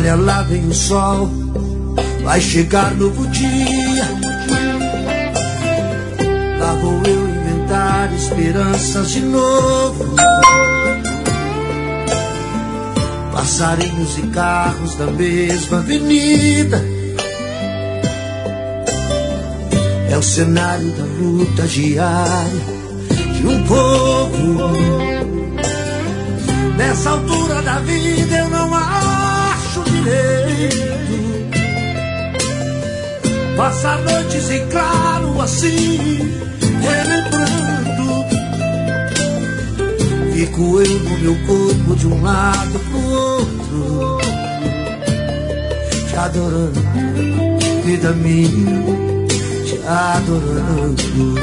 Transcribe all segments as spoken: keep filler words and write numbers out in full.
Olha lá vem o sol, vai chegar novo dia. Lá vou eu inventar esperanças de novo. Passarinhos e carros da mesma avenida. É o cenário da luta diária de um povo. Nessa altura da vida eu não acho direito passar noites em claro assim, relembrando. Fico eu no meu corpo de um lado pro outro, te adorando, vida minha, te adorando.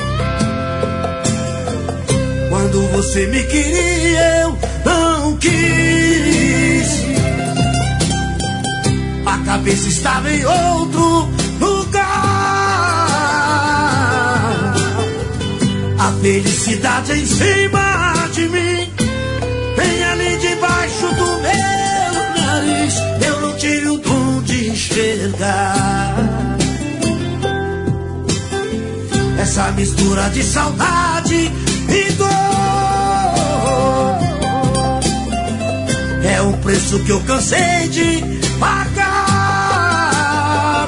Quando você me queria eu não quis, a cabeça estava em outro lugar. A felicidade em cima de mim, bem ali debaixo do meu nariz. Eu não tive o dom de enxergar essa mistura de saudade e dor. É um preço que eu cansei de pagar.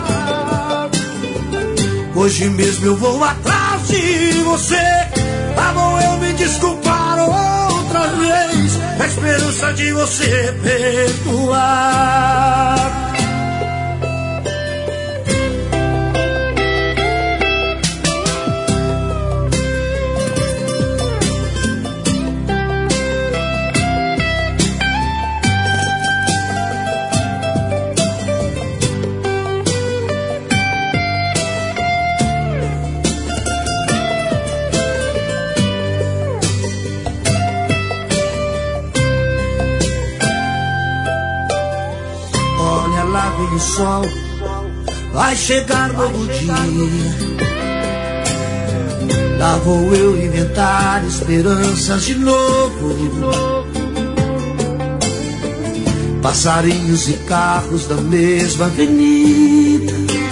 Hoje mesmo eu vou atrás de você. Lá vou eu me desculpar outra vez, a esperança de você perdoar. O sol vai chegar novo dia. Lá vou eu inventar esperanças de novo. Passarinhos e carros da mesma avenida.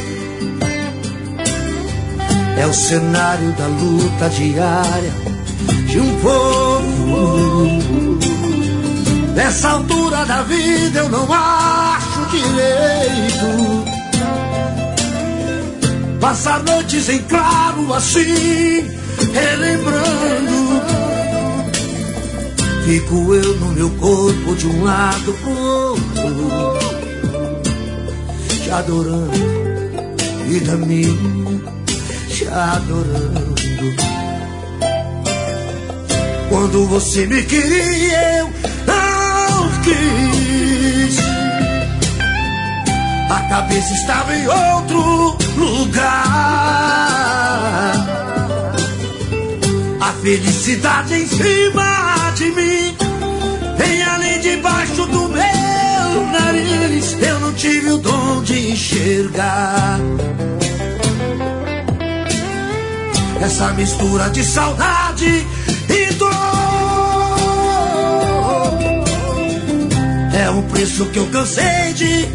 É o cenário da luta diária de um povo. Nessa altura da vida eu não acho direito passar noites em claro assim, relembrando. Fico eu no meu corpo de um lado pro outro, te adorando, vida minha, te adorando. Quando você me queria eu não quis, a cabeça estava em outro lugar. A felicidade em cima de mim, bem ali debaixo do meu nariz. Eu não tive o dom de enxergar essa mistura de saudade e dor. É um preço que eu cansei de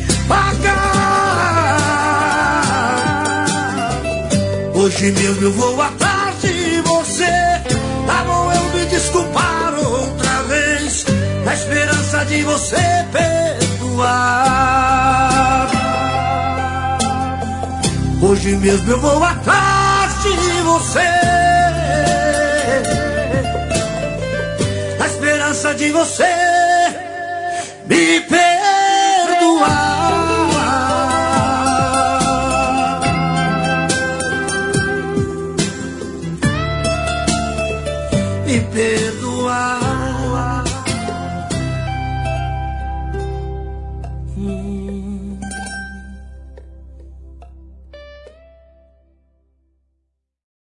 pagar. Hoje mesmo eu vou atrás de você. Lá vou eu me desculpar outra vez, na esperança de você perdoar. Hoje mesmo eu vou atrás de você, na esperança de você me perdoar.